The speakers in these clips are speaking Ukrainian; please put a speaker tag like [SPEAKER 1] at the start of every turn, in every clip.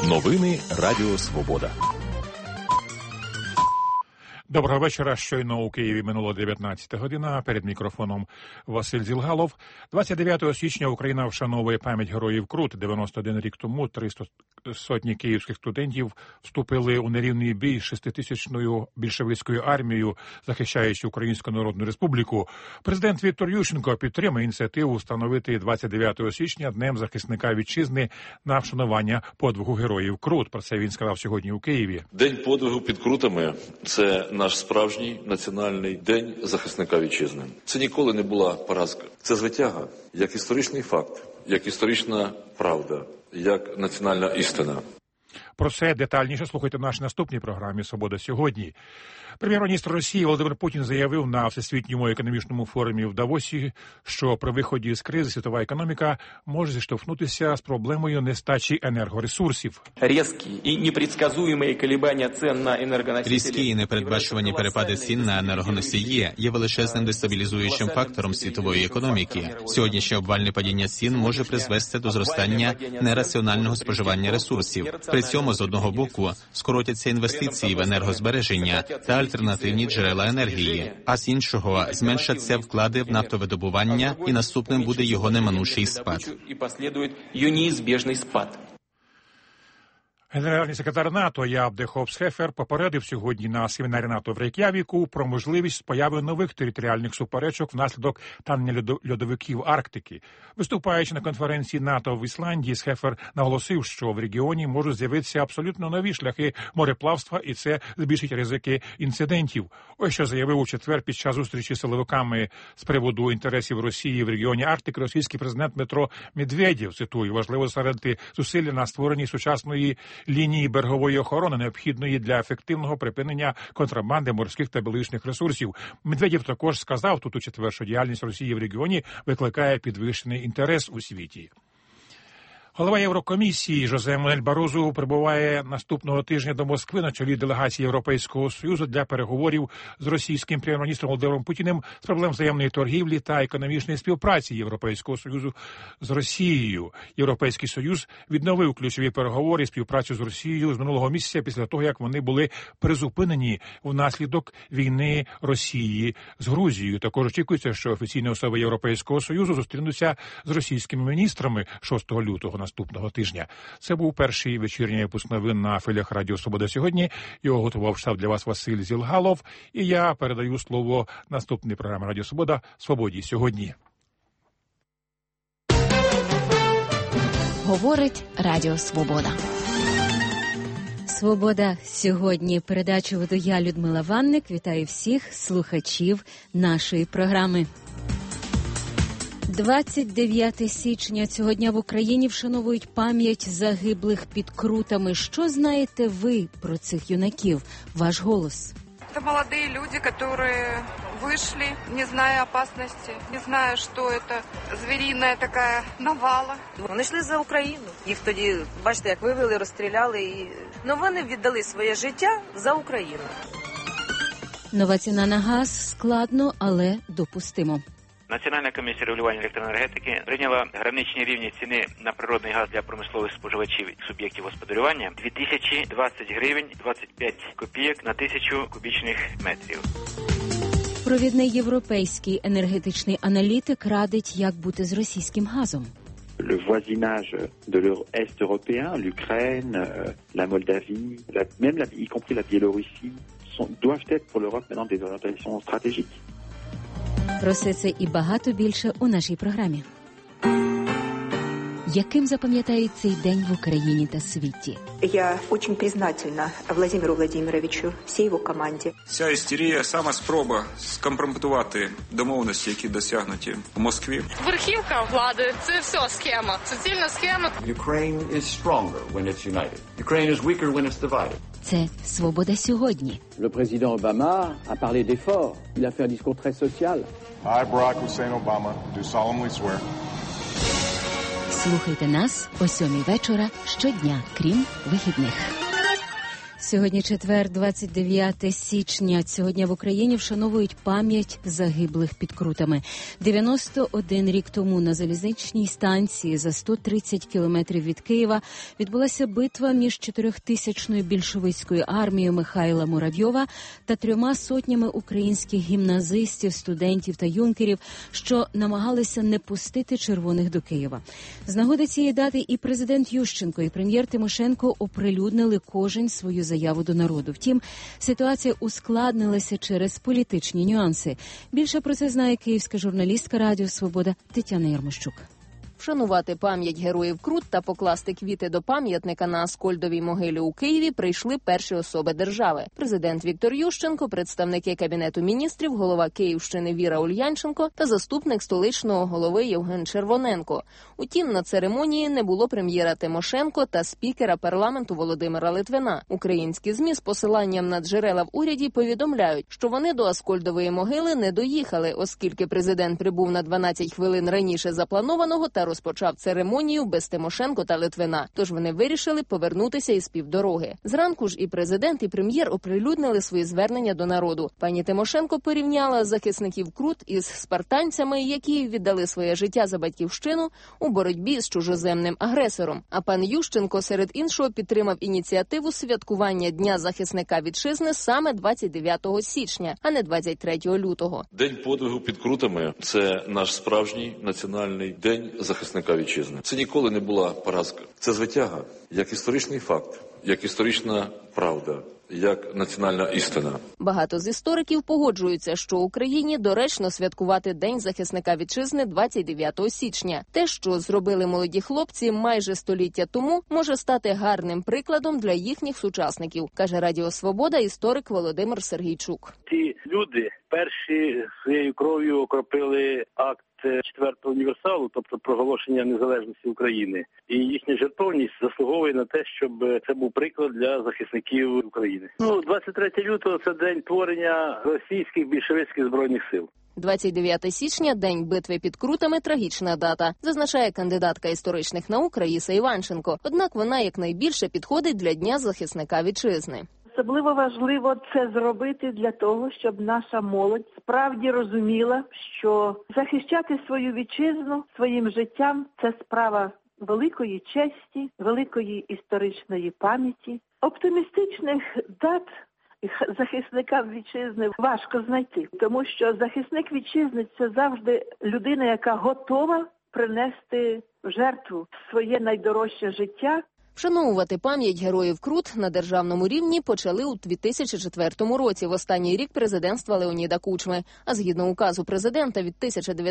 [SPEAKER 1] Новини Радіо Свобода.
[SPEAKER 2] Доброго вечора. Щойно у Києві минуло 19 година. Перед мікрофоном Василь Зілгалов. 29 січня Україна вшановує пам'ять героїв Крут. 91 рік тому 300 сотні київських студентів вступили у нерівний бій з 6-тисячною більшовицькою армією, захищаючи Українську Народну Республіку. Президент Віктор Ющенко підтримує ініціативу встановити 29 січня Днем захисника вітчизни на вшанування подвигу героїв Крут. Про це він сказав сьогодні у Києві.
[SPEAKER 3] День подвигу під Крутами – це наш справжній національний день захисника вітчизни. Це ніколи не була поразка. Це звитяга, як історичний факт, як історична правда, як національна істина.
[SPEAKER 2] Про це детальніше слухайте в нашій наступній програмі «Свобода сьогодні». Прем'єр-міністр Росії Володимир Путін заявив на Всесвітньому економічному форумі в Давосі, що при виході з кризи світова економіка може зіштовхнутися з проблемою нестачі енергоресурсів.
[SPEAKER 4] Різкі і непредсказуємі колебання цін на енергоносії.
[SPEAKER 5] Різкі і непередбачувані перепади цін на енергоносії є величезним дестабілізуючим фактором світової економіки. Сьогоднішнє обвальне падіння цін може призвести до зростання нераціонального споживання ресурсів. При цьому, з одного боку, скоротяться інвестиції в енергозбереження та альтернативні джерела енергії, а з іншого зменшаться вклади в нафтовидобування, і наступним буде його неминучий спад.
[SPEAKER 2] Генеральний секретар НАТО Яап де Хоop-Схефер попередив сьогодні на семінарі НАТО в Рейк'явіку про можливість появи нових територіальних суперечок внаслідок танення льодовиків Арктики. Виступаючи на конференції НАТО в Ісландії, Схефер наголосив, що в регіоні можуть з'явитися абсолютно нові шляхи мореплавства, і це збільшить ризики інцидентів. Ось що заявив у четвер під час зустрічі з силовиками з приводу інтересів Росії в регіоні Арктики російський президент Дмитро Медведєв. Цитую: важливо зосередити зусилля на створенні сучасної лінії берегової охорони, необхідної для ефективного припинення контрабанди морських та біологічних ресурсів. Медведєв також сказав тут у четвер, що діяльність Росії в регіоні викликає підвищений інтерес у світі. Голова Єврокомісії Жозе Мануель Барозу прибуває наступного тижня до Москви на чолі делегації Європейського Союзу для переговорів з російським прем'єр-міністром Володимиром Путіним з проблем взаємної торгівлі та економічної співпраці Європейського Союзу з Росією. Європейський Союз відновив ключові переговори і співпрацю з Росією з минулого місяця після того, як вони були призупинені внаслідок війни Росії з Грузією. Також очікується, що офіційні особи Європейського Союзу зустрінуться з російськими міністрами 6 лютого наступного тижня. Це був перший вечірній випуск новин на хвилях Радіо Свобода сьогодні. Його готував штаб для вас Василь Зілгалов. І я передаю слово наступній програмі Радіо Свобода «Свободі сьогодні».
[SPEAKER 6] Говорить Радіо Свобода. «Свобода сьогодні». Передачу веду я, Людмила Ванник. Вітаю всіх слухачів нашої програми. 29 січня цього дня в Україні вшановують пам'ять загиблих під Крутами. Що знаєте ви про цих юнаків? Ваш голос.
[SPEAKER 7] Это молодые люди, которые вышли, не зная опасности, не зная, что это звериная такая навала.
[SPEAKER 8] Вони йшли за Україну. Їх тоді, бачите, як вивели, розстріляли. Ну, вони віддали своє життя за Україну.
[SPEAKER 6] Нова ціна на газ складно, але допустимо.
[SPEAKER 9] Національна комісія регулювання електроенергетики прийняла граничні рівні ціни на природний газ для промислових споживачів і суб'єктів господарювання 2020 гривень 25 копійок на 1000 кубічних метрів.
[SPEAKER 6] Провідний європейський енергетичний аналітик радить, як бути з російським газом.
[SPEAKER 10] Le voisinage de l'Est européen, l'Ukraine, la Moldavie, y compris la Biélorussie, doivent être pour l'Europe maintenant des orientations stratégiques.
[SPEAKER 6] Про все це і багато більше у нашій програмі. Яким запам'ятає цей день в Україні та світі?
[SPEAKER 11] Я дуже признательна Владимиру Владимировичу, всій його команді.
[SPEAKER 12] Ця істерія – саме спроба скомпрометувати домовленості, які досягнуті в Москві.
[SPEAKER 13] Верхівка влади – це все схема, суцільна схема.
[SPEAKER 14] Ukraine is stronger when it's united. Ukraine is weaker when it's divided.
[SPEAKER 6] Це «Свобода сьогодні».
[SPEAKER 15] Le président Obama a parlé d'efforts. Il a fait un discours très social.
[SPEAKER 16] I, Barack Hussein Obama, do solemnly swear.
[SPEAKER 6] Слухайте нас о 7:00 вечора щодня, крім вихідних. Сьогодні четвер, 29 січня. Сьогодні в Україні вшановують пам'ять загиблих під Крутами. 91 рік тому на залізничній станції за 130 кілометрів від Києва відбулася битва між 4000-ю більшовицькою армією Михайла Муравйова та 300 українських гімназистів, студентів та юнкерів, що намагалися не пустити червоних до Києва. З нагоди цієї дати і президент Ющенко, і прем'єр Тимошенко оприлюднили кожен свою заяву до народу. Втім, ситуація ускладнилася через політичні нюанси. Більше про це знає київська журналістка Радіо Свобода Тетяна Ярмощук.
[SPEAKER 17] Вшанувати пам'ять героїв Крут та покласти квіти до пам'ятника на Аскольдовій могилі у Києві прийшли перші особи держави. Президент Віктор Ющенко, представники Кабінету міністрів, голова Київщини Віра Ульянченко та заступник столичного голови Євген Червоненко. Утім, на церемонії не було прем'єра Тимошенко та спікера парламенту Володимира Литвина. Українські ЗМІ з посиланням на джерела в уряді повідомляють, що вони до Аскольдової могили не доїхали, оскільки президент прибув на 12 хвилин раніше запланованого та розпочав церемонію без Тимошенко та Литвина. Тож вони вирішили повернутися із півдороги. Зранку ж і президент, і прем'єр оприлюднили свої звернення до народу. Пані Тимошенко порівняла захисників Крут із спартанцями, які віддали своє життя за батьківщину у боротьбі з чужоземним агресором. А пан Ющенко, серед іншого, підтримав ініціативу святкування Дня захисника вітчизни саме 29 січня, а не 23 лютого.
[SPEAKER 3] День подвигу під Крутами – це наш справжній національний день захисника вітчизни. Це ніколи не була поразка. Це звитяга, як історичний факт, як історична правда, як національна істина.
[SPEAKER 17] Багато з істориків погоджуються, що Україні доречно святкувати День захисника вітчизни 29 січня. Те, що зробили молоді хлопці майже століття тому, може стати гарним прикладом для їхніх сучасників, каже Радіо Свобода історик Володимир Сергійчук.
[SPEAKER 18] Ці люди перші своєю кров'ю окропили акт 4-го універсалу, тобто проголошення незалежності України. І їхня жертовність заслуговує на те, щоб це був приклад для захисників України. 23 лютого – це день творення російських більшовицьких збройних сил.
[SPEAKER 17] 29 січня – День битви під Крутами – трагічна дата, зазначає кандидатка історичних наук Раїса Іванченко. Однак вона якнайбільше підходить для Дня захисника вітчизни.
[SPEAKER 19] Особливо важливо це зробити для того, щоб наша молодь справді розуміла, що захищати свою вітчизну своїм життям – це справа великої честі, великої історичної пам'яті. Оптимістичних дат захисника вітчизни важко знайти, тому що захисник вітчизни – це завжди людина, яка готова принести в жертву своє найдорожче життя.
[SPEAKER 17] Вшановувати пам'ять героїв Крут на державному рівні почали у 2004 році, в останній рік президентства Леоніда Кучми. А згідно указу президента від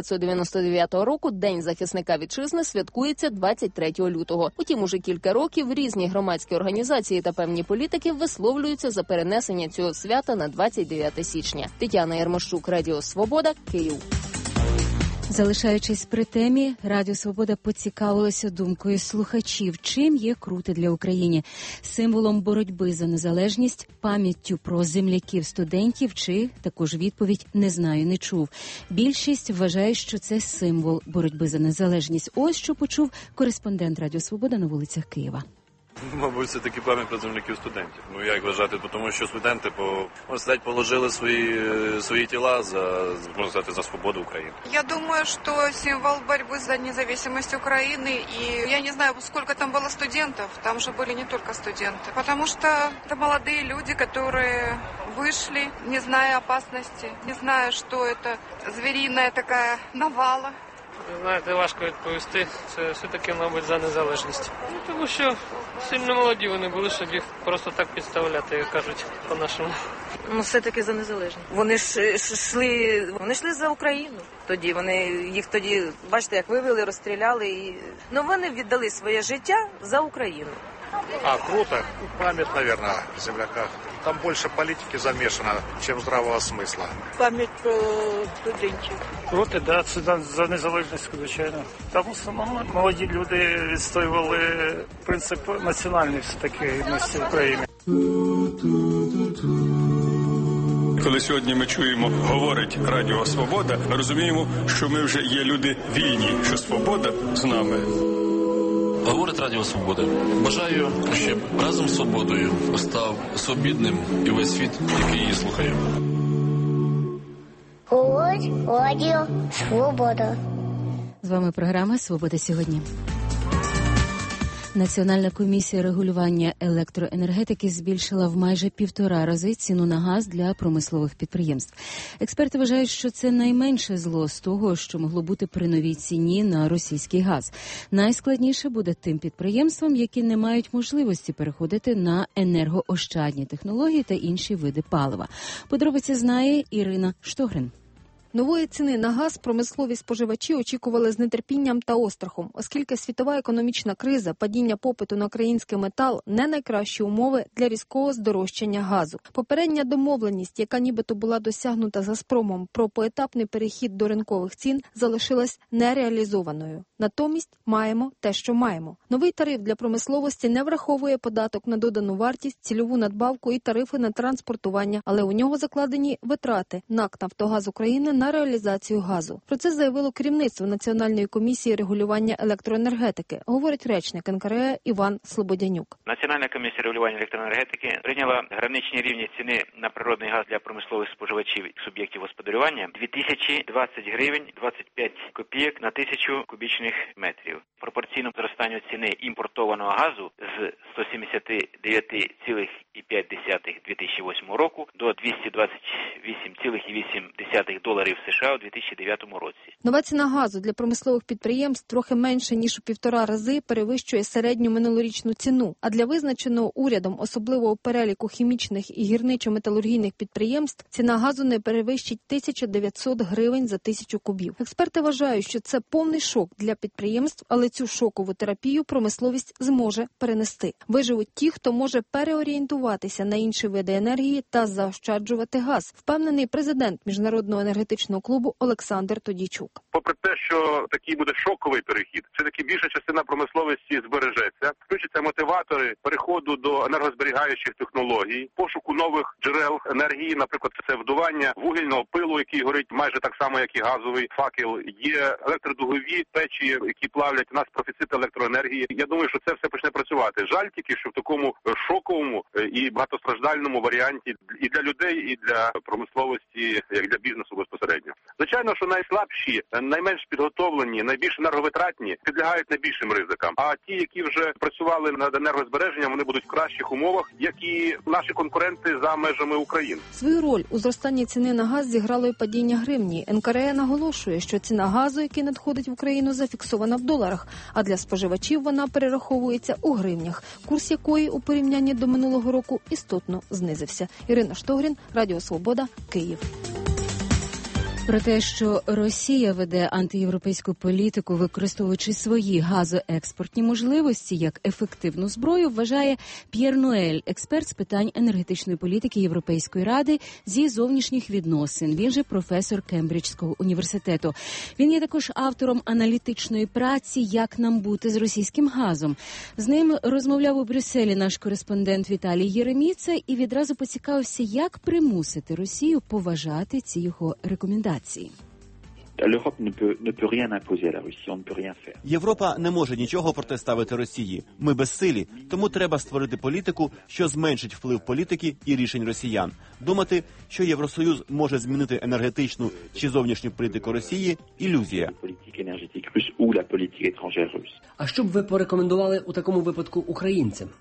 [SPEAKER 17] 1999 року День захисника вітчизни святкується 23 лютого. Утім, уже кілька років різні громадські організації та певні політики висловлюються за перенесення цього свята на 29 січня. Тетяна Ярмощук, Радіо Свобода, Київ.
[SPEAKER 6] Залишаючись при темі, Радіо Свобода поцікавилося думкою слухачів, чим є Крути для України – символом боротьби за незалежність, пам'яттю про земляків-студентів чи, також відповідь «не знаю, не чув». Більшість вважає, що це символ боротьби за незалежність. Ось що почув кореспондент Радіо Свобода на вулицях Києва.
[SPEAKER 20] Мабуть, це таки пам'ять про земляків студентів. Як вважати, тому що студенти положили свої тіла за свободу України.
[SPEAKER 7] Я думаю, что символ борьбы за независимость Украины, и я не знаю, сколько там было студентов, там же были не только студенты, потому что это молодые люди, которые вышли, не зная опасности, не зная, что это звериная такая навала.
[SPEAKER 21] Знаєте, важко відповісти. Це все-таки, мабуть, за незалежність. Тому що сильно молоді вони були, щоб їх просто так підставляти, як кажуть по-нашому.
[SPEAKER 8] Все-таки за незалежність. Вони йшли за Україну. Їх тоді, бачите, як вивели, розстріляли. Вони віддали своє життя за Україну.
[SPEAKER 22] Круто. Память, наверное, о земляках. Там больше политики замешано, чем здравого смысла.
[SPEAKER 23] Пам'ять про студентів.
[SPEAKER 24] Проти, да, це за незалежність, звичайно. Там в основному молоді люди відстоювали принцип національної все-таки єдності України.
[SPEAKER 25] Коли сьогодні ми чуємо, говорить Радіо Свобода, ми розуміємо, що ми вже є люди вільні, що свобода з нами.
[SPEAKER 3] Говорить Радіо Свобода. Бажаю, щоб разом з свободою став свобідним і весь світ, який її слухає.
[SPEAKER 1] Говорить Радіо Свобода.
[SPEAKER 6] З вами програма «Свобода сьогодні». Національна комісія регулювання електроенергетики збільшила в майже 1,5 рази ціну на газ для промислових підприємств. Експерти вважають, що це найменше зло з того, що могло бути при новій ціні на російський газ. Найскладніше буде тим підприємствам, які не мають можливості переходити на енергоощадні технології та інші види палива. Подробиці знає Ірина Штогрин.
[SPEAKER 2] Нової ціни на газ промислові споживачі очікували з нетерпінням та острахом, оскільки світова економічна криза, падіння попиту на український метал – не найкращі умови для різкого здорожчання газу. Попередня домовленість, яка нібито була досягнута з Газпромом про поетапний перехід до ринкових цін, залишилась нереалізованою. Натомість маємо те, що маємо. Новий тариф для промисловості не враховує податок на додану вартість, цільову надбавку і тарифи на транспортування, але у нього закладені витрати НАК «Нафтогаз України» на реалізацію газу. Про це заявило керівництво Національної комісії регулювання електроенергетики, говорить речник НКРЕ Іван Слободянюк.
[SPEAKER 4] Національна комісія регулювання електроенергетики прийняла граничні рівні ціни на природний газ для промислових споживачів і суб'єктів господарювання 2020 гривень 25 копійок на 1000 кубічних метрів. Пропорційно зростанню ціни імпортованого газу з 179,5 2008 року до 228,8 доларів США у 2009 році.
[SPEAKER 2] Нова ціна газу для промислових підприємств трохи менше, ніж у 1,5 рази перевищує середню минулорічну ціну. А для визначеного урядом особливого переліку хімічних і гірничо-металургійних підприємств ціна газу не перевищить 1900 гривень за 1000 кубів. Експерти вважають, що це повний шок для підприємств, але цю шокову терапію промисловість зможе перенести. Виживуть ті, хто може переорієнтуватися на інші види енергії та заощаджувати газ, впевнений президент Міжнародного енергетичного клубу Олександр Тодійчук.
[SPEAKER 5] Попри те, що такий буде шоковий перехід, все-таки більша частина промисловості збережеться, включаться мотиватори переходу до енергозберігаючих технологій, пошуку нових джерел енергії, наприклад, це вдування вугільного пилу, який горить майже так само, як і газовий факел. Є електродугові печі, які плавлять. У нас профіцит електроенергії. Я думаю, що це все почне працювати. Жаль тільки, що в такому шоковому і багатостраждальному варіанті і для людей, і для промисловості, як для бізнесу безпосередньо. Звичайно, що найслабші, найменш підготовлені, найбільш енерговитратні підлягають найбільшим ризикам. А ті, які вже працювали над енергозбереженням, вони будуть в кращих умовах, як і наші конкуренти за межами України.
[SPEAKER 2] Свою роль у зростанні ціни на газ зіграло і падіння гривні. НКРЕ наголошує, що ціна газу, який надходить в Україну, зафіксована в доларах, а для споживачів вона перераховується у гривнях, курс якої у порівнянні до минулого року істотно знизився. Ірина Штогрін, Радіо Свобода, Київ.
[SPEAKER 6] Про те, що Росія веде антиєвропейську політику, використовуючи свої газоекспортні можливості як ефективну зброю, вважає П'єр Ноель, експерт з питань енергетичної політики Європейської ради зі зовнішніх відносин. Він же професор Кембриджського університету. Він є також автором аналітичної праці «Як нам бути з російським газом». З ним розмовляв у Брюсселі наш кореспондент Віталій Єреміца і відразу поцікавився, як примусити Росію поважати ці його рекомендації.
[SPEAKER 9] Європа не може нічого протиставити Росії. Ми безсилі, тому треба створити політику, що зменшить вплив політики і рішень росіян. Думати, що Євросоюз може змінити енергетичну чи зовнішню політику Росії – ілюзія.
[SPEAKER 26] А що б ви порекомендували у такому випадку українцям?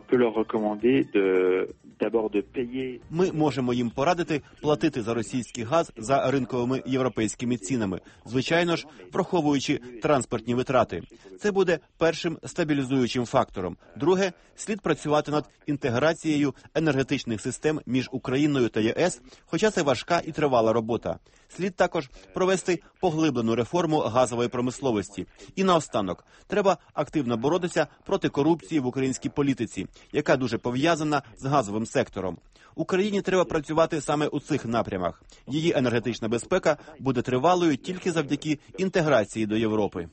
[SPEAKER 9] Ми можемо їм порадити платити за російський газ за ринковими європейськими цінами, звичайно ж, враховуючи транспортні витрати. Це буде першим стабілізуючим фактором. Друге, слід працювати над інтеграцією енергетичних систем між Україною та ЄС, хоча це важка і тривала робота. Слід також провести поглиблену реформу газової промисловості. І наостанок, треба активно боротися проти корупції в українській політиці, яка дуже пов'язана з газовим сектором. Україні треба працювати саме у цих напрямах. Її енергетична безпека буде тривалою тільки завдяки інтеграції до Європи.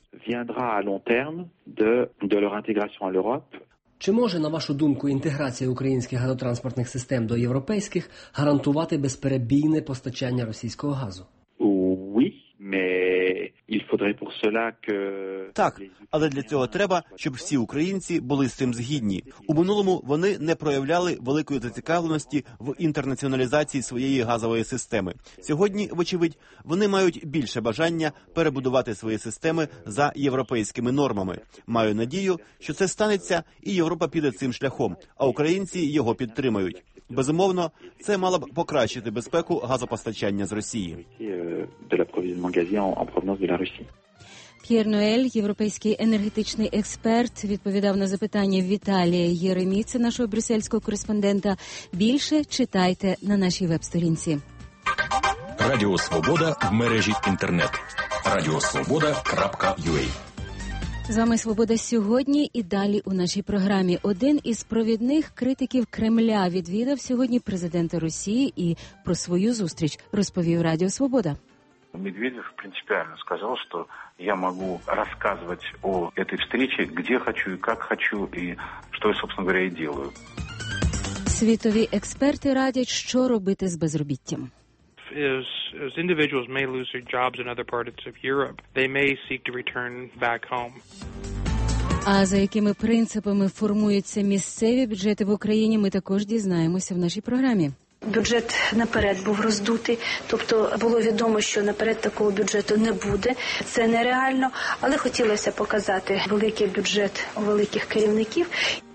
[SPEAKER 26] Чи може, на вашу думку, інтеграція українських газотранспортних систем до європейських гарантувати безперебійне постачання російського газу?
[SPEAKER 9] Так, але для цього треба, щоб всі українці були з цим згідні. У минулому вони не проявляли великої зацікавленості в інтернаціоналізації своєї газової системи. Сьогодні, вочевидь, вони мають більше бажання перебудувати свої системи за європейськими нормами. Маю надію, що це станеться, і Європа піде цим шляхом, а українці його підтримають. Безумовно, це мало б покращити безпеку газопостачання з Росії.
[SPEAKER 6] П'єр Ноель, європейський енергетичний експерт, відповідав на запитання Віталія Єреміци, нашого брюссельського кореспондента. Більше читайте на нашій веб-сторінці.
[SPEAKER 10] Радіо Свобода в мережі інтернет. radiosvoboda.ua.
[SPEAKER 6] З вами «Свобода сьогодні» і далі у нашій програмі. Один із провідних критиків Кремля відвідав сьогодні президента Росії і про свою зустріч розповів Радіо Свобода.
[SPEAKER 11] Медведев принципиально сказал, что я могу рассказывать о этой встрече, где хочу и как хочу, и что я, собственно говоря, и делаю.
[SPEAKER 6] Світові експерти радять, що робити з безробіттям.
[SPEAKER 12] As individuals may lose their jobs in other parts of Europe, they may seek to return back home.
[SPEAKER 6] А за якими принципами формуються місцеві бюджети в Україні, ми також дізнаємося в нашій програмі.
[SPEAKER 13] Бюджет наперед був роздутий, тобто було відомо, що наперед такого бюджету не буде. Це нереально, але хотілося показати великий бюджет у великих керівників.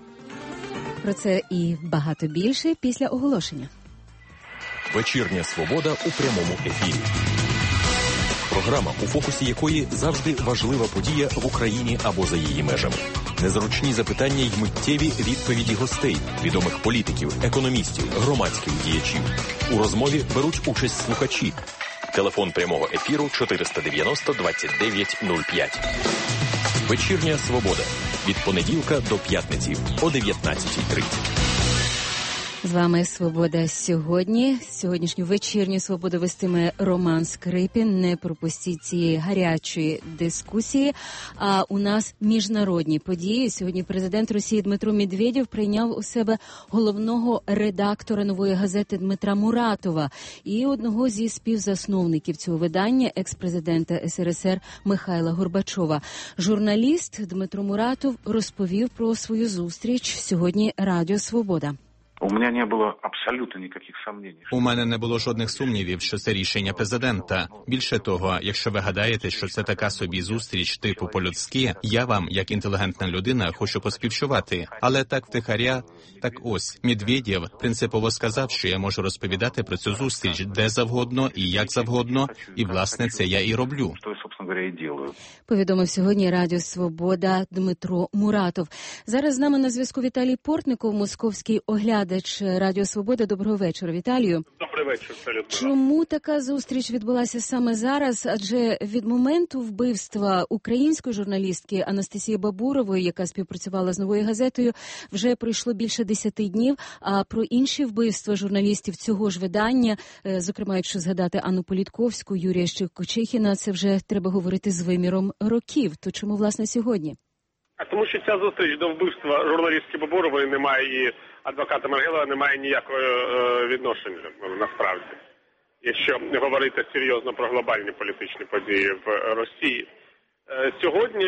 [SPEAKER 6] Про це і багато більше після оголошення.
[SPEAKER 10] Вечірня Свобода у прямому ефірі. Програма, у фокусі якої завжди важлива подія в Україні або за її межами. Незручні запитання й миттєві відповіді гостей, відомих політиків, економістів, громадських діячів. У розмові беруть участь слухачі. Телефон прямого ефіру 490 29 05. Вечірня Свобода. Від понеділка до п'ятниці о 19:30.
[SPEAKER 6] З вами «Свобода сьогодні». Сьогоднішню вечірню «Свободу» вестиме Роман Скрипін. Не пропустіть цієї гарячої дискусії. А у нас міжнародні події. Сьогодні президент Росії Дмитро Медведєв прийняв у себе головного редактора «Нової газети» Дмитра Муратова і одного зі співзасновників цього видання, екс-президента СРСР Михайла Горбачова. Журналіст Дмитро Муратов розповів про свою зустріч сьогодні Радіо Свобода.
[SPEAKER 11] У мене не було абсолютно ніяких сумнівів.
[SPEAKER 14] У мене не було жодних сумнівів, що це рішення президента. Більше того, якщо ви гадаєте, що це така собі зустріч типу по-людськи, я вам, як інтелігентна людина, хочу поспівчувати. Але так втихаря, так ось, Медведєв принципово сказав, що я можу розповідати про цю зустріч де завгодно і як завгодно, і, власне, це я і роблю.
[SPEAKER 11] Що я, собственно говоря, і роблю.
[SPEAKER 6] Повідомив сьогодні Радіо Свобода Дмитро Муратов. Зараз з нами на зв'язку Віталій Портников, московський оглядач Радіо Свобода. Доброго вечора, Віталію.
[SPEAKER 15] Добрий вечір, Людмила.
[SPEAKER 6] Чому така зустріч відбулася саме зараз? Адже від моменту вбивства української журналістки Анастасії Бабурової, яка співпрацювала з «Новою газетою», вже пройшло більше 10 днів. А про інші вбивства журналістів цього ж видання, зокрема, якщо згадати Анну Політковську, Юрія Щекочехіна, це вже треба говорити з виміром років. То чому, власне, сьогодні?
[SPEAKER 15] Тому що ця зустріч до вбивства журналістки Бабурової немає, і адвоката Маргелова немає ніякого відношення, насправді. Якщо говорити серйозно про глобальні політичні події в Росії. Сьогодні,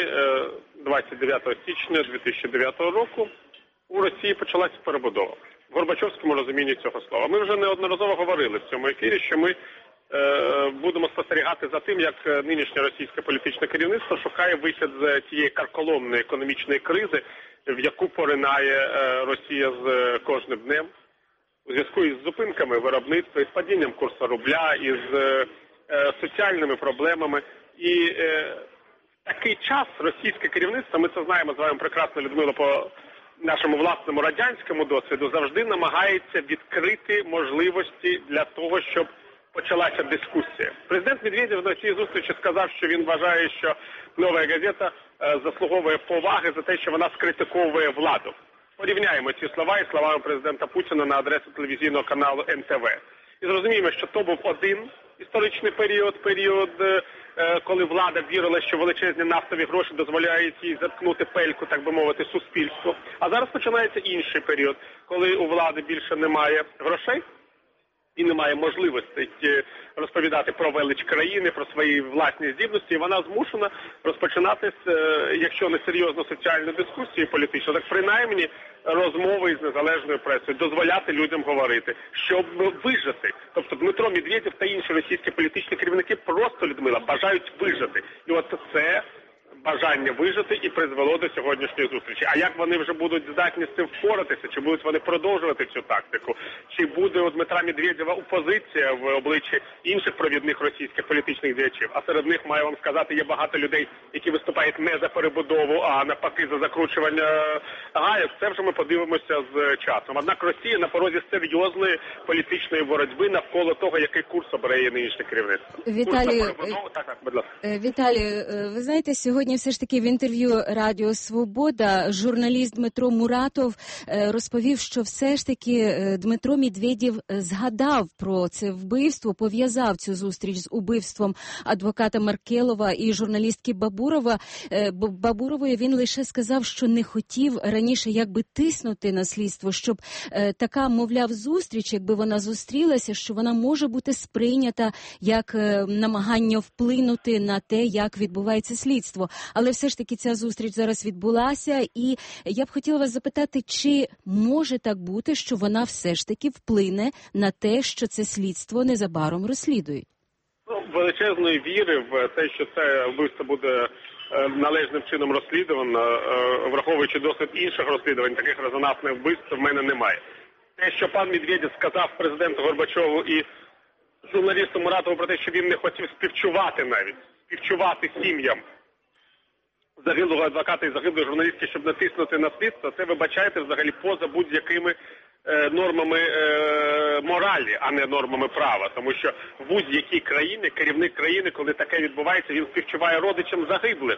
[SPEAKER 15] 29 січня 2009 року, у Росії почалася перебудова. В Горбачовському розумінні цього слова. Ми вже неодноразово говорили в цьому ефірі, що ми будемо спостерігати за тим, як нинішнє російське політичне керівництво шукає вихід з тієї карколомної економічної кризи, в яку поринає Росія з кожним днем. У зв'язку із зупинками виробництва, із падінням курсу рубля, із соціальними проблемами. І в такий час російське керівництво, ми це знаємо з вами прекрасно, Людмила, по нашому власному радянському досвіду, завжди намагається відкрити можливості для того, щоб почалася дискусія. Президент Медведєв на цій зустрічі сказав, що він вважає, що «Нова газета» заслуговує поваги за те, що вона скритиковує владу. Порівняємо ці слова із словами президента Путіна на адресу телевізійного каналу НТВ. І зрозуміємо, що то був один історичний період, коли влада вірила, що величезні нафтові гроші дозволяють їй заткнути пельку, так би мовити, суспільству. А зараз починається інший період, коли у влади більше немає грошей, і не має можливості розповідати про велич країни, про свої власні здібності, вона змушена розпочинати, якщо не серйозну соціальну дискусію політичну, так принаймні розмови із незалежною пресою, дозволяти людям говорити, щоб вижити. Тобто Дмитро Медведєв та інші російські політичні керівники просто, Людмила, бажають вижити. І от це бажання вижити і призвело до сьогоднішньої зустрічі. А як вони вже будуть здатні з цим впоратися? Чи будуть вони продовжувати цю тактику? Чи буде у Дмитра Медведєва опозиція в обличчі інших провідних російських політичних діячів? А серед них, маю вам сказати, є багато людей, які виступають не за перебудову, а навпаки за закручування гайок. Це вже ми подивимося з часом. Однак Росія на порозі серйозної політичної боротьби навколо того, який курс обере її нинішнє керівництво.
[SPEAKER 6] Віталію, ви знаєте, сьогодні все ж таки в інтерв'ю Радіо Свобода журналіст Дмитро Муратов розповів, що все ж таки Дмитро Медведєв згадав про це вбивство, пов'язав цю зустріч з убивством адвоката Маркелова і журналістки Бабурової. Він лише сказав, що не хотів раніше якби тиснути на слідство, щоб така, мовляв, зустріч, якби вона зустрілася, що вона може бути сприйнята як намагання вплинути на те, як відбувається слідство. Але все ж таки ця зустріч зараз відбулася, і я б хотіла вас запитати, чи може так бути, що вона все ж таки вплине на те, що це слідство незабаром розслідують?
[SPEAKER 15] Величезної віри в те, що це вбивство буде належним чином розслідувано, враховуючи досвід інших розслідувань, таких резонансних вбивств, в мене немає. Те, що пан Медведєв сказав президенту Горбачову і журналісту Муратову про те, що він не хотів співчувати сім'ям загиблого адвоката і загиблої журналістки, щоб натиснути на слідство, це, вибачайте, взагалі поза будь-якими нормами моралі, а не нормами права. Тому що в будь-якій країні, керівник країни, коли таке відбувається, він співчуває родичам загиблих.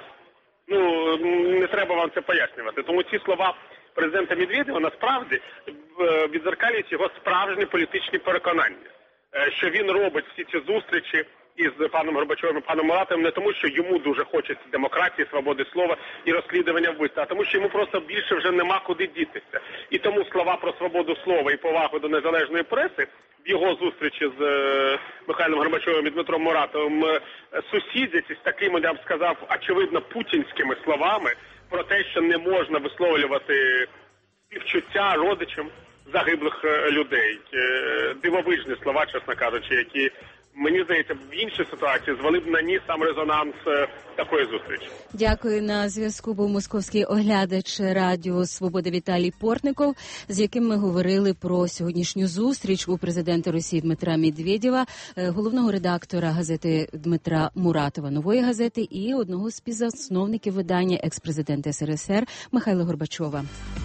[SPEAKER 15] Не треба вам це пояснювати. Тому ці слова президента Медведєва насправді відзеркалюють його справжні політичні переконання. Що він робить всі ці зустрічі із паном Горбачовим і паном Муратовим не тому, що йому дуже хочеться демократії, свободи слова і розслідування вбивства, а тому, що йому просто більше вже нема куди дітися. І тому слова про свободу слова і повагу до незалежної преси в його зустрічі з Михайлом Горбачовим і Дмитром Муратовим сусідяться з такими, я б сказав, очевидно, путінськими словами про те, що не можна висловлювати співчуття родичам загиблих людей. Дивовижні слова, чесно кажучи, які, мені здається, в іншій ситуації звели б на ніс сам резонанс такої зустрічі.
[SPEAKER 6] Дякую. На зв'язку був московський оглядач Радіо Свобода Віталій Портников, з яким ми говорили про сьогоднішню зустріч у президента Росії Дмитра Медведєва, головного редактора газети Дмитра Муратова, Нової газети, і одного з співзасновників видання, екс-президента СРСР Михайла Горбачова.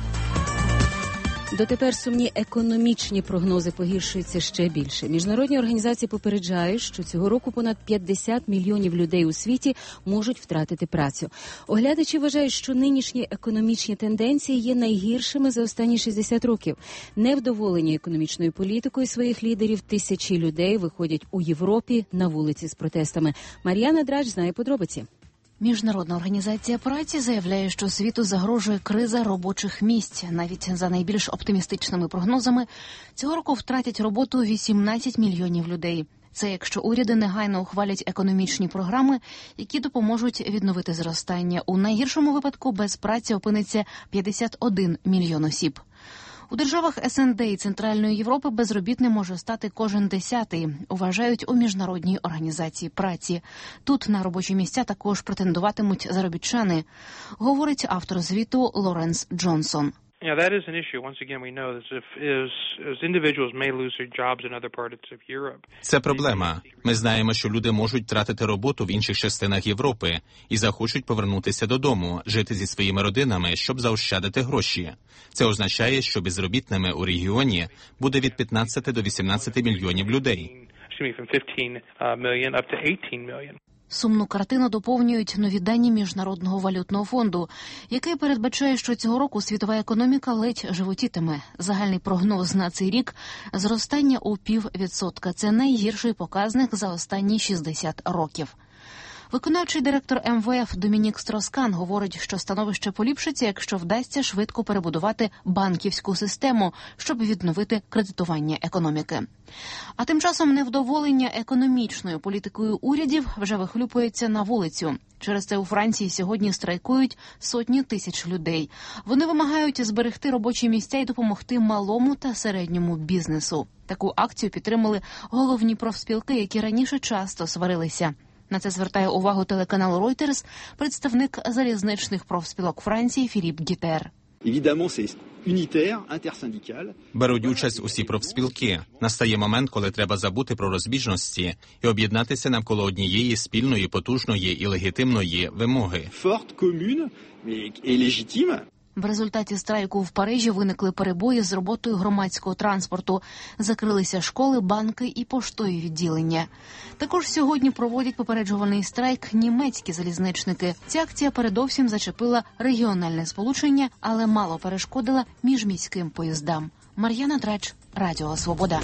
[SPEAKER 6] Дотепер сумні економічні прогнози погіршуються ще більше. Міжнародні організації попереджають, що цього року понад 50 мільйонів людей у світі можуть втратити працю. Оглядачі вважають, що нинішні економічні тенденції є найгіршими за останні 60 років. Невдоволені економічною політикою своїх лідерів тисячі людей виходять у Європі на вулиці з протестами. Мар'яна Драч знає подробиці.
[SPEAKER 7] Міжнародна організація праці заявляє, що світу загрожує криза робочих місць. Навіть за найбільш оптимістичними прогнозами, цього року втратять роботу 18 мільйонів людей. Це якщо уряди негайно ухвалять економічні програми, які допоможуть відновити зростання. У найгіршому випадку без праці опиниться 51 мільйон осіб. У державах СНД і Центральної Європи безробітним може стати кожен 10-й, вважають у Міжнародній організації праці. Тут на робочі місця також претендуватимуть заробітчани, говорить автор звіту Лоренс Джонсон.
[SPEAKER 12] Yeah, that is an issue. Once again, we know that as individuals may lose their jobs in other parts of Europe.
[SPEAKER 14] Це проблема. Ми знаємо, що люди можуть втратити роботу в інших частинах Європи і захочуть повернутися додому, жити зі своїми родинами, щоб заощадити гроші. Це означає, що безробітними у регіоні буде від 15 до 18 мільйонів людей.
[SPEAKER 12] From 15 million up to 18 million.
[SPEAKER 7] Сумну картину доповнюють нові дані Міжнародного валютного фонду, який передбачає, що цього року світова економіка ледь животітиме. Загальний прогноз на цей рік – зростання у 0,5%. Це найгірший показник за останні 60 років. Виконавчий директор МВФ Домінік Строскан говорить, що становище поліпшиться, якщо вдасться швидко перебудувати банківську систему, щоб відновити кредитування економіки. А тим часом невдоволення економічною політикою урядів вже вихлюпується на вулицю. Через це у Франції сьогодні страйкують сотні тисяч людей. Вони вимагають зберегти робочі місця і допомогти малому та середньому бізнесу. Таку акцію підтримали головні профспілки, які раніше часто сварилися. На це звертає увагу телеканал Reuters представник залізничних профспілок Франції Філіп Гітер.
[SPEAKER 14] Беруть участь усі профспілки. Настає момент, коли треба забути про розбіжності і об'єднатися навколо однієї спільної, потужної і легітимної вимоги.
[SPEAKER 7] В результаті страйку в Парижі виникли перебої з роботою громадського транспорту. Закрилися школи, банки і поштові відділення. Також сьогодні проводять попереджувальний страйк німецькі залізничники. Ця акція передовсім зачепила регіональне сполучення, але мало перешкодила міжміським поїздам. Мар'яна Драч, Радіо Свобода.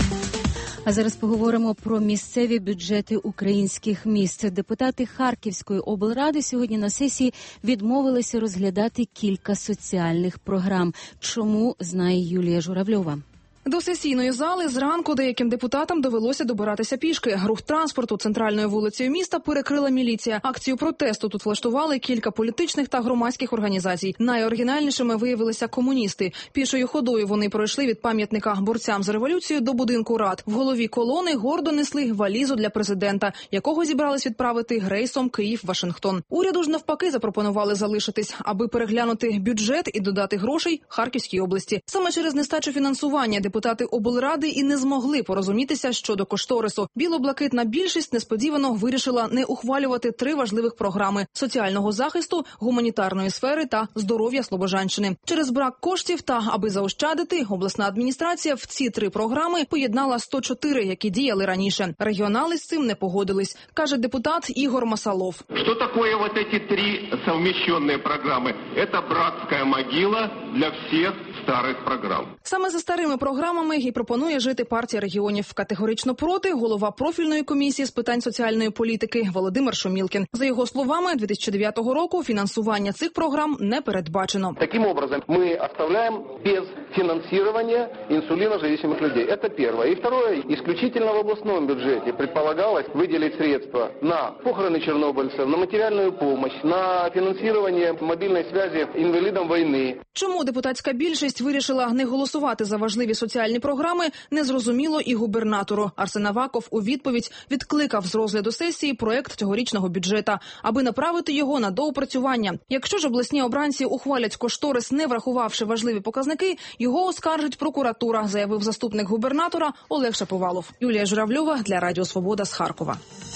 [SPEAKER 6] А зараз поговоримо про місцеві бюджети українських міст. Депутати Харківської облради сьогодні на сесії відмовилися розглядати кілька соціальних програм. Чому, знає Юлія Журавльова.
[SPEAKER 2] До сесійної зали зранку деяким депутатам довелося добиратися пішки. Рух транспорту центральною вулицею міста перекрила міліція. Акцію протесту тут влаштували кілька політичних та громадських організацій. Найоригінальнішими виявилися комуністи. Пішою ходою вони пройшли від пам'ятника борцям за революцію до будинку Рад. В голові колони гордо несли валізу для президента, якого зібрались відправити рейсом Київ-Вашингтон. Уряду ж навпаки запропонували залишитись, аби переглянути бюджет і додати грошей Харківській області. Саме через нестачу фінансування депутати облради і не змогли порозумітися щодо кошторису. Біло-блакитна більшість несподівано вирішила не ухвалювати 3 важливих програми – соціального захисту, гуманітарної сфери та здоров'я Слобожанщини. Через брак коштів та аби заощадити, обласна адміністрація в ці 3 програми поєднала 104, які діяли раніше. Регіонали з цим не погодились, каже депутат Ігор Масалов.
[SPEAKER 16] Що таке вот эти 3 совмещенные програми? Это братская могила для всіх старих програм.
[SPEAKER 2] Саме за старими програмами і пропонує жити партія регіонів. Категорично проти голова профільної комісії з питань соціальної політики Володимир Шумілкін. За його словами, 2009 року фінансування цих програм не передбачено.
[SPEAKER 5] Таким образом, ми оставляємо без фінансування інсулінозависимих людей. Це перше. І друге, исключительно в обласному бюджеті предполагалось виділити средства на похорони чорнобильців, на матеріальну допомогу, на фінансування мобільної зв'язку інвалідам війни.
[SPEAKER 2] Чому депутатська більшість вирішила не голосувати за важливі соціальні програми, незрозуміло і губернатору. Арсен Аваков у відповідь відкликав з розгляду сесії проект цьогорічного бюджета, аби направити його на доопрацювання. Якщо ж обласні обранці ухвалять кошторис, не врахувавши важливі показники, його оскаржить прокуратура, заявив заступник губернатора Олег Шаповалов. Юлія Журавльова для Радіо Свобода з Харкова.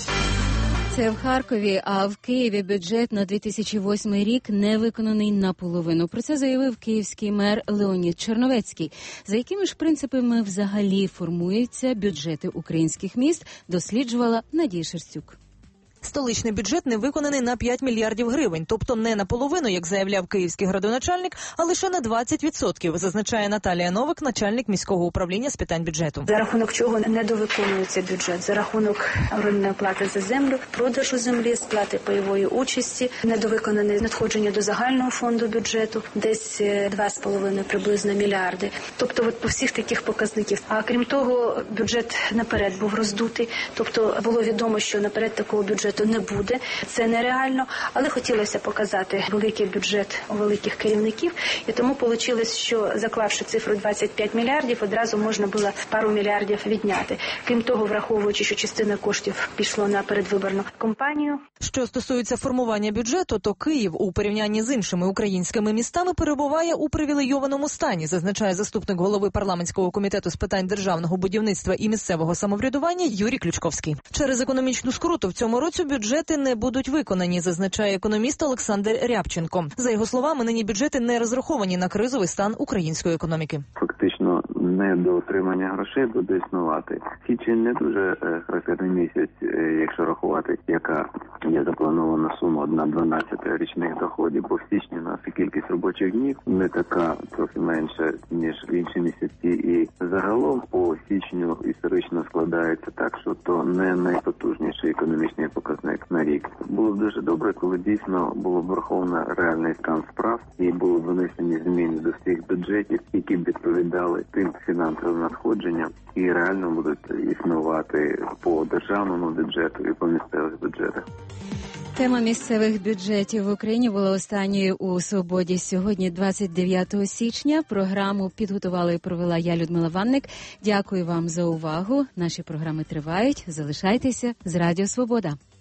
[SPEAKER 6] Це в Харкові, а в Києві бюджет на 2008 рік не виконаний наполовину. Про це заявив київський мер Леонід Черновецький. За якими ж принципами взагалі формуються бюджети українських міст, досліджувала Надія Шерстюк.
[SPEAKER 17] Столичний бюджет не виконаний на 5 мільярдів гривень, тобто не наполовину, як заявляв київський градоначальник, а лише на 20%, зазначає Наталія Новик, начальник міського управління з питань бюджету.
[SPEAKER 13] За рахунок чого недовиконується бюджет? За рахунок орендної плати за землю, продажу землі, сплати пайової участі, недовиконане надходження до загального фонду бюджету, десь 2,5 приблизно мільярди. Тобто от по всіх таких показників. А крім того, бюджет наперед був роздутий, тобто було відомо, що наперед такого бюджету не буде, це нереально, але хотілося показати великий бюджет у великих керівників, і тому вийшло, що заклавши цифру 25 мільярдів, одразу можна було пару мільярдів відняти. Крім того, враховуючи, що частина коштів пішло на передвиборну кампанію.
[SPEAKER 17] Що стосується формування бюджету, то Київ у порівнянні з іншими українськими містами перебуває у привілейованому стані, зазначає заступник голови парламентського комітету з питань державного будівництва і місцевого самоврядування Юрій Ключковський. Через економічну скруту в цьому році бюджети не будуть виконані, зазначає економіст Олександр Рябченко. За його словами, нині бюджети не розраховані на кризовий стан української економіки.
[SPEAKER 18] Фактично
[SPEAKER 8] недоотримання грошей буде існувати. Січень не дуже характерний місяць, якщо рахувати, яка є запланована сума 1/12 річних доходів, бо в січні у нас і кількість робочих днів не така, трохи менша, ніж в інші місяці. І загалом по січню історично складається так, що то не найпотужніший економічний показник на рік. Було б дуже добре, коли дійсно було б враховано реальний стан справ і були б винесені зміни до всіх бюджетів, які б відповідали тим фінансовим надходженням і реально будуть існувати по державному бюджету і по місцевих бюджетах.
[SPEAKER 6] Тема місцевих бюджетів в Україні була останньою у «Свободі». Сьогодні, 29 січня, програму підготувала і провела я, Людмила Ванник. Дякую вам за увагу. Наші програми тривають. Залишайтеся з Радіо Свобода.